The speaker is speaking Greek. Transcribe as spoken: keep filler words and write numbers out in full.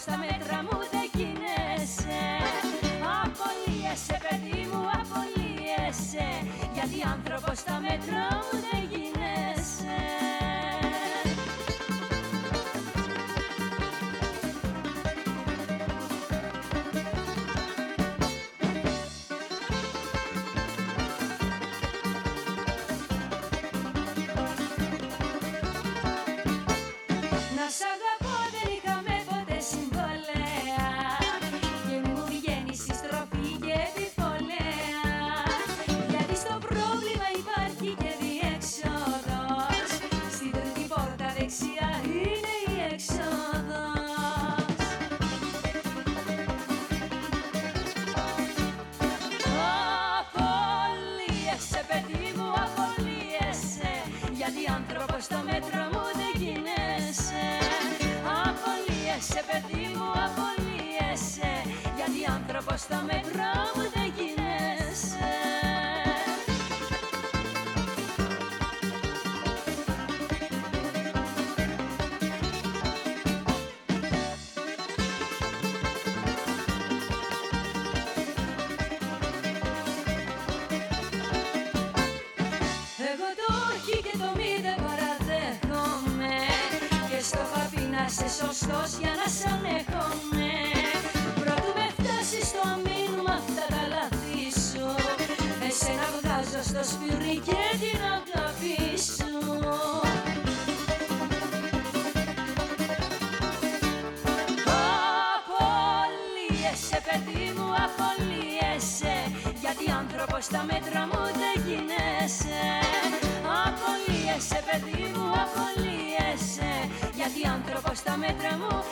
στα μέτρα μου δεν γίνεσαι. Απολύεσαι παιδί μου, απολύεσαι, γιατί άνθρωπος στα μέτρα μου δεν γίνεσαι. Να σ' αγαπώ δεν είχαμε ποτέ συμβολέα και μου βγαίνει συστροφή και επιφολέα, γιατί στο πρόβλημα υπάρχει και διέξοδος, στην τρίτη πόρτα δεξιά είναι η έξοδος. Απολύεσαι παιδί μου, απολύεσαι, γιατί άνθρωπος στο μέτρο μου δεν γίνεσαι. Απολύεσαι παιδί μου, απολύεσαι, γιατί άνθρωπος στο μέτρο μου δεν γίνεσαι. Εγώ το όχι και το μη δεν παραδέχομαι, και στο είχα πει να είσαι σωστός για να σ' ανέχομαι. Πρώτου με φτάσεις στο αμήν μ' αυτά τα λάθη σου, εσένα βγάζω στο σφυρί και την αγάπη σου. Απολύεσαι παιδί μου, απολύεσαι, γιατί άνθρωπος στα μέτρα μου δεν γίνεσαι. Απολύεσαι παιδί μου, απολύεσαι, γιατί άνθρωπος στα μέτρα μου